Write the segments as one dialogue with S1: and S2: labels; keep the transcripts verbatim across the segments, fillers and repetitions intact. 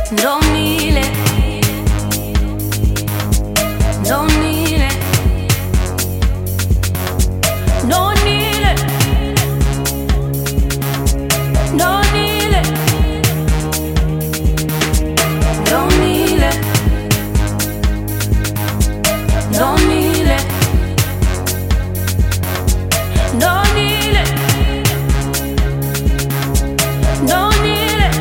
S1: Don't need it. Don't need it. Don't need it. Don't need it. Don't need it. Don't need it. Don't need it. Don't need it.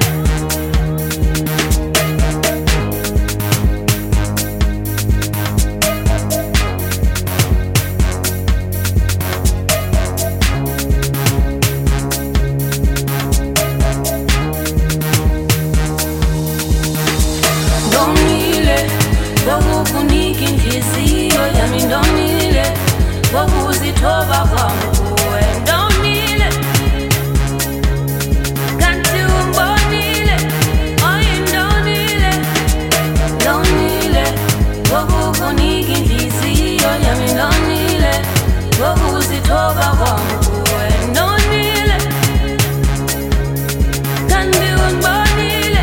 S1: Wakukunika inhliziyo yami ndomile wakuzithoba kwami kuwe ndomile kanti umbonile oyindonile ndomile wakukunika inhliziyo yami ndomile wakuzithoba kwami kuwe ndomile kanti umbonile.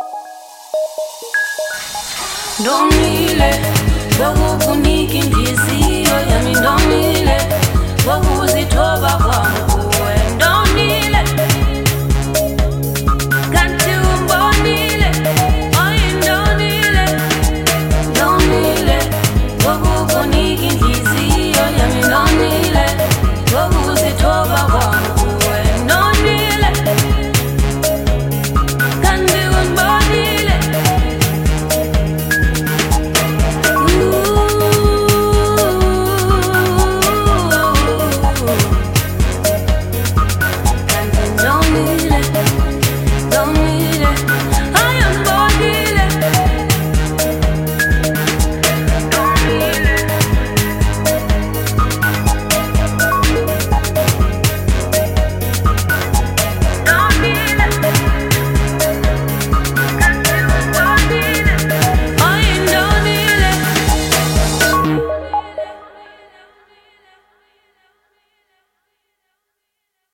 S1: Ndomile wakukunika inhliziyo